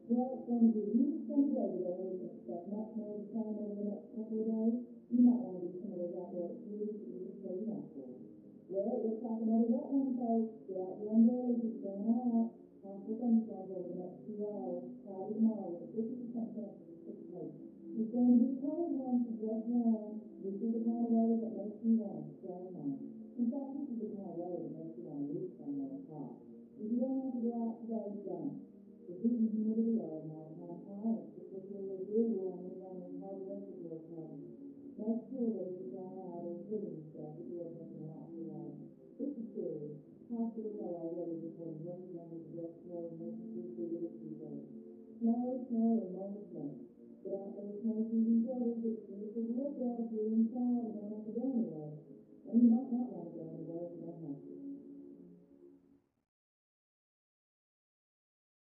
Well, it's going to be a huge sunny day today. We can expect much more of the same over the next couple of days. You might want to do some of those outdoor activities that we just told you not to. Well, it looks like another wet one, folks. Get out your umbrellas. It's going out. Possible thunderstorms over the next few hours. Cloudy tomorrow with a 50% chance of precipitation. It's going to be a cold one, so dress warm. This is the kind of weather that makes you want to stay home. In fact, this is the kind of weather that makes you want to move somewhere hot. If you don't have to go out today, don't. The heat and humidity are an all-time high, and it's particularly agreeable on these only hard work that you're having. Make sure that if you're going out or putting your stuff, that you are drinking lots of water. This is serious. Hospitals are already reporting record numbers of respiratory emergencies due to this heat wave. Snow, and more snow. Get out those snow shoes and shovels. It's beautiful to look at if you're inside and don't have to go anywhere. And you might not want